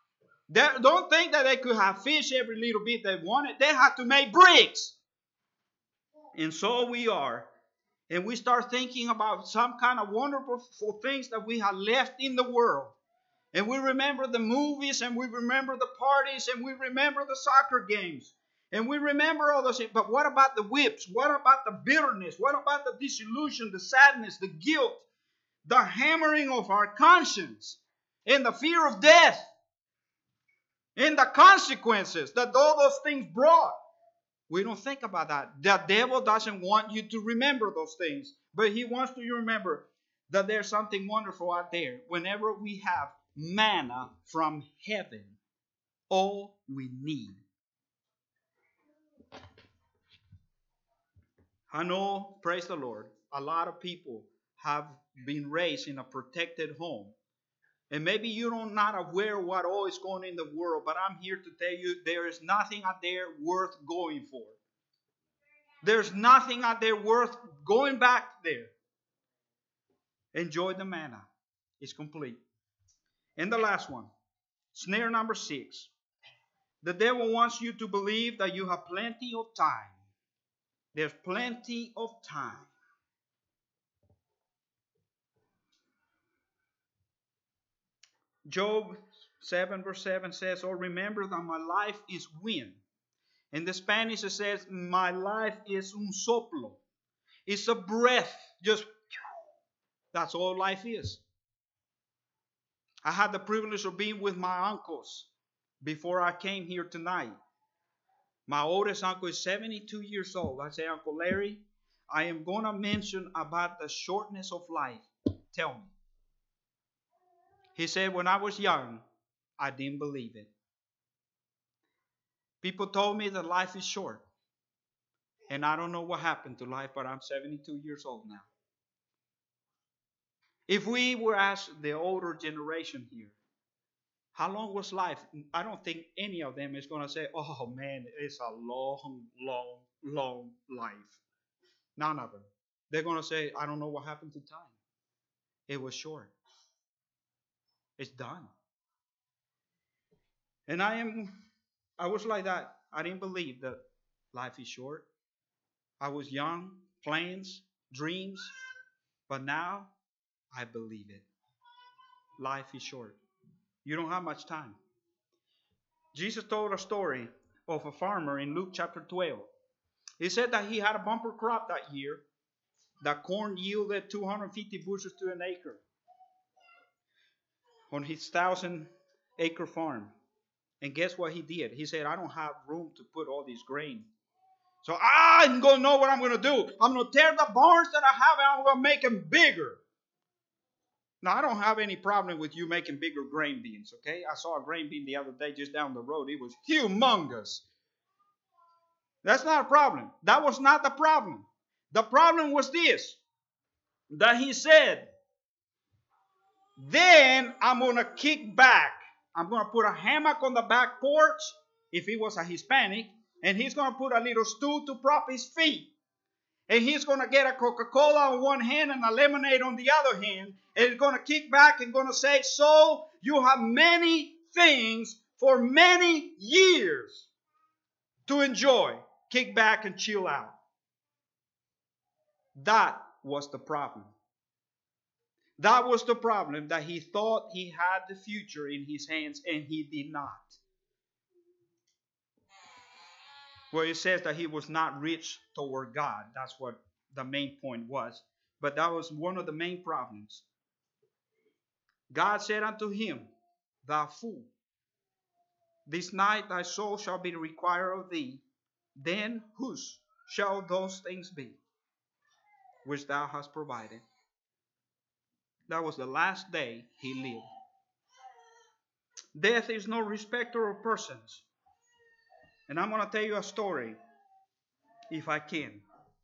Don't think that they could have fish every little bit they wanted. They had to make bricks. And so we are. And we start thinking about some kind of wonderful things that we have left in the world. And we remember the movies, and we remember the parties, and we remember the soccer games. And we remember all those things. But what about the whips? What about the bitterness? What about the disillusion, the sadness, the guilt, the hammering of our conscience, and the fear of death, and the consequences that all those things brought? We don't think about that. The devil doesn't want you to remember those things, but he wants you to remember that there's something wonderful out there. Whenever we have manna from heaven, all we need. I know, praise the Lord, a lot of people have been raised in a protected home. And maybe you're not aware of what all is going on in the world, but I'm here to tell you there is nothing out there worth going for. There's nothing out there worth going back there. Enjoy the manna. It's complete. And the last one, snare number 6. The devil wants you to believe that you have plenty of time. There's plenty of time. Job 7 verse 7 says, "Oh, remember that my life is wind." In the Spanish it says, "My life is un soplo." It's a breath. Just, that's all life is. I had the privilege of being with my uncles before I came here tonight. My oldest uncle is 72 years old. I say, "Uncle Larry, I am going to mention about the shortness of life. Tell me." He said, "When I was young, I didn't believe it. People told me that life is short. And I don't know what happened to life, but I'm 72 years old now." If we were asked the older generation here, how long was life? I don't think any of them is going to say, "Oh man, it's a long, long, long life." None of them. They're going to say, "I don't know what happened to time. It was short. It's done." And I was like that. I didn't believe that life is short. I was young, plans, dreams, but now I believe it. Life is short. You don't have much time. Jesus told a story of a farmer in Luke chapter 12. He said that he had a bumper crop that year. That corn yielded 250 bushels to an acre on his 1,000-acre farm. And guess what he did? He said, "I don't have room to put all this grain. So I'm going to know what I'm going to do. I'm going to tear the barns that I have and I'm going to make them bigger." Now, I don't have any problem with you making bigger grain bins, okay? I saw a grain bin the other day just down the road. It was humongous. That's not a problem. That was not the problem. The problem was this, that he said, "Then I'm going to kick back. I'm going to put a hammock on the back porch," if he was a Hispanic, "and he's going to put a little stool to prop his feet. And he's going to get a Coca-Cola on one hand and a lemonade on the other hand. And he's going to kick back and going to say, 'So you have many things for many years to enjoy. Kick back and chill out.'" That was the problem. That was the problem, that he thought he had the future in his hands and he did not. Well, it says that he was not rich toward God. That's what the main point was. But that was one of the main problems. God said unto him, "Thou fool, this night thy soul shall be required of thee. Then whose shall those things be which thou hast provided?" That was the last day he lived. Death is no respecter of persons. And I'm going to tell you a story, if I can.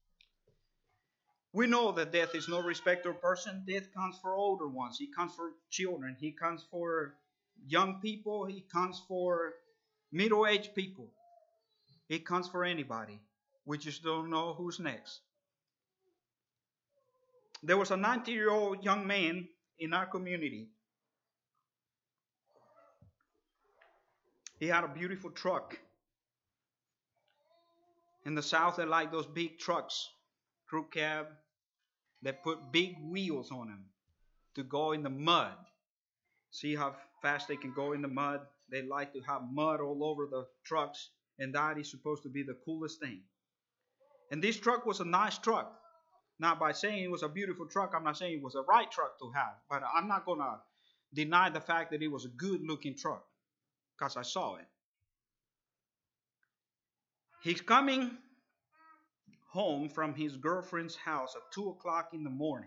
We know that death is no respecter of person. Death comes for older ones. He comes for children. He comes for young people. He comes for middle-aged people. It comes for anybody. We just don't know who's next. There was a 90-year-old young man in our community. He had a beautiful truck. In the South, they like those big trucks, crew cab. They put big wheels on them to go in the mud. See how fast they can go in the mud? They like to have mud all over the trucks, and that is supposed to be the coolest thing. And this truck was a nice truck. Not by saying it was a beautiful truck, I'm not saying it was a right truck to have, but I'm not going to deny the fact that it was a good looking truck because I saw it. He's coming home from his girlfriend's house at 2 o'clock in the morning.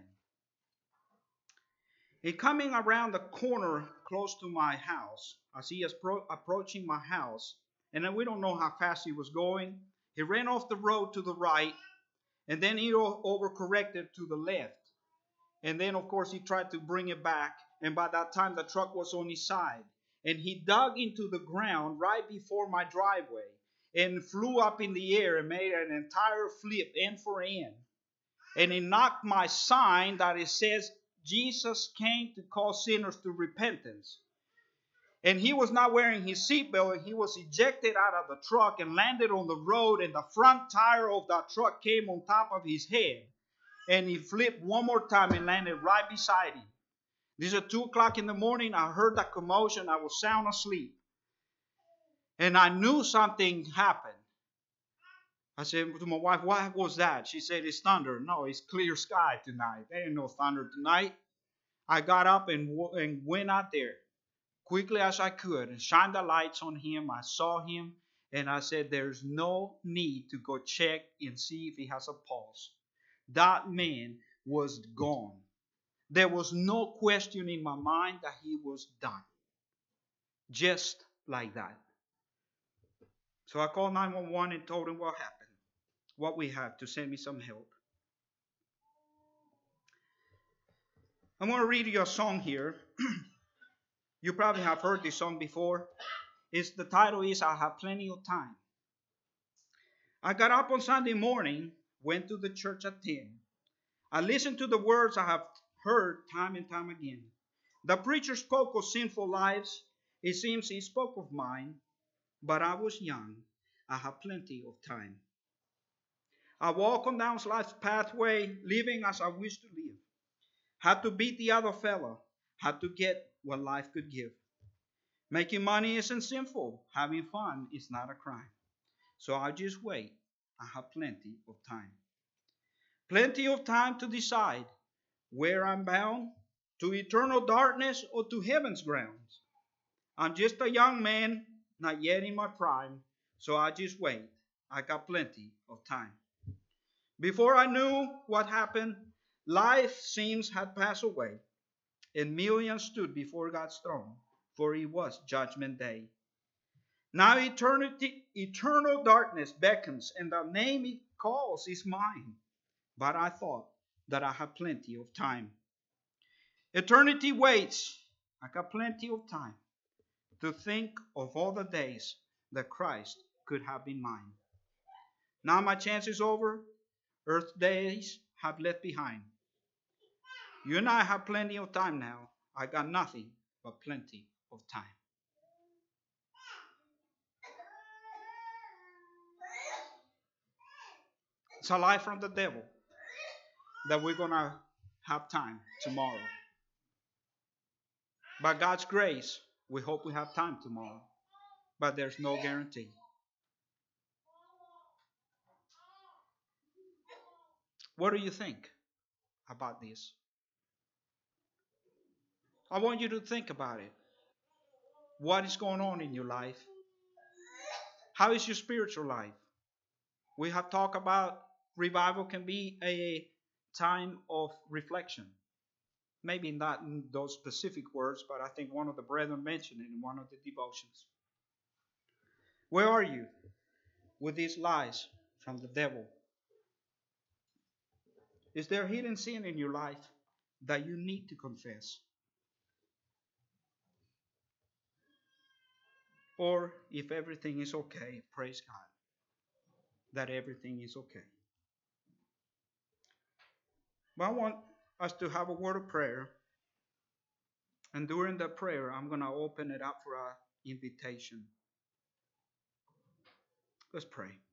He's coming around the corner close to my house. As he is approaching my house, and then we don't know how fast he was going. He ran off the road to the right, and then he overcorrected to the left. And then, of course, he tried to bring it back. And by that time, the truck was on his side. And he dug into the ground right before my driveway and flew up in the air and made an entire flip end for end. And he knocked my sign that it says, Jesus came to call sinners to repentance. And he was not wearing his seatbelt, and he was ejected out of the truck and landed on the road, and the front tire of that truck came on top of his head. And he flipped one more time and landed right beside him. This is at 2 o'clock in the morning. I heard that commotion. I was sound asleep. And I knew something happened. I said to my wife, what was that? She said, it's thunder. No, it's clear sky tonight. There ain't no thunder tonight. I got up and went out there quickly as I could and shined the lights on him. I saw him and I said, there's no need to go check and see if he has a pulse. That man was gone. There was no question in my mind that he was done. Just like that. So I called 911 and told him what happened. What we have to send me some help. I'm going to read you a song here. You probably have heard this song before. The title is I Have Plenty of Time. I got up on Sunday morning, went to the church at 10. I listened to the words I have heard time and time again. The preacher spoke of sinful lives. It seems he spoke of mine, but I was young. I have plenty of time. I walk on down life's pathway, living as I wish to live. Had to beat the other fella. Had to get what life could give. Making money isn't sinful. Having fun is not a crime. So I just wait. I have plenty of time. Plenty of time to decide where I'm bound, to eternal darkness or to heaven's grounds. I'm just a young man, not yet in my prime, so I just wait. I got plenty of time. Before I knew what happened, life seems had passed away, and millions stood before God's throne, for it was judgment day. Now eternal darkness beckons, and the name it calls is mine. But I thought that I had plenty of time. Eternity waits. I got plenty of time to think of all the days that Christ could have been mine. Now my chance is over. Earth days have left behind. You and I have plenty of time now. I got nothing but plenty of time. It's a lie from the devil that we're going to have time tomorrow. By God's grace, we hope we have time tomorrow. But there's no guarantee. What do you think about this? I want you to think about it. What is going on in your life? How is your spiritual life? We have talked about revival can be a time of reflection. Maybe not in those specific words, but I think one of the brethren mentioned it in one of the devotions. Where are you with these lies from the devil? Is there hidden sin in your life that you need to confess? Or if everything is okay, praise God that everything is okay. But I want us to have a word of prayer. And during the prayer, I'm going to open it up for an invitation. Let's pray.